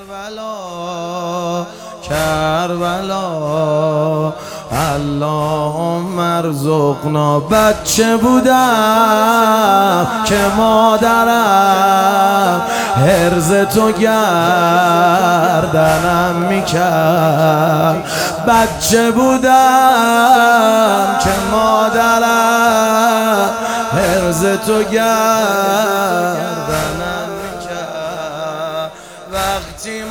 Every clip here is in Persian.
کربلا اللهم ارزقنا. بچه بودم که مادرم حرز تو گردنم میکرد. بچه بودم که مادرم حرز تو گردنم میکرد. وقتی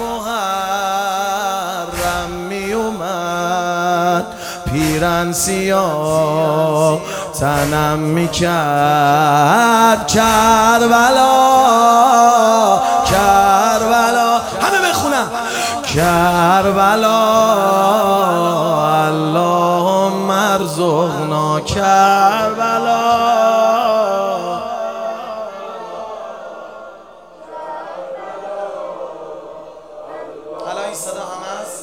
محرم میومد پیرن سیاه تنم میکرد. کربلا کربلا همه بخونم. کربلا اللهم ارزقنا کربلا. حالا این صدا هم هست.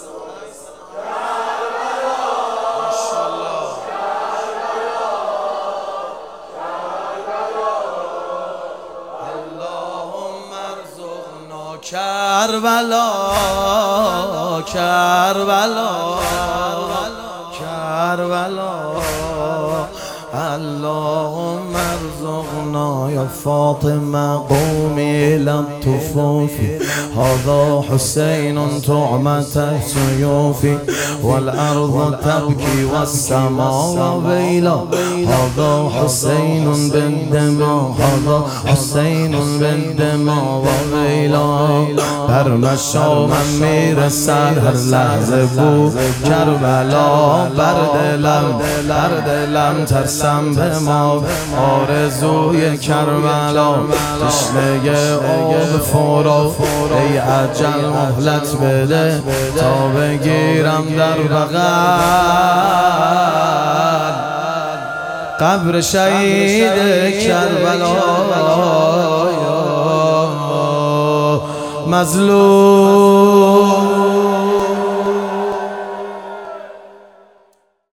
کربلا کربلا کربلا اللهم ارزقنا يا فاطمة قومي إلى الطفوف. هذا حسين طعمة السيوف والأرض تبكي والسماء ويلا. هذا حسين بالدماء هذا حسين بالدماء وويلا. در مشامم میرسد هر لحظه بو کربلا. بر دلم ترسم به ما آرزوی کربلا. تشنه آب فرات ای اجل مهلت بده تا بگیرم در بغل قبر شهید کربلا. مظلوم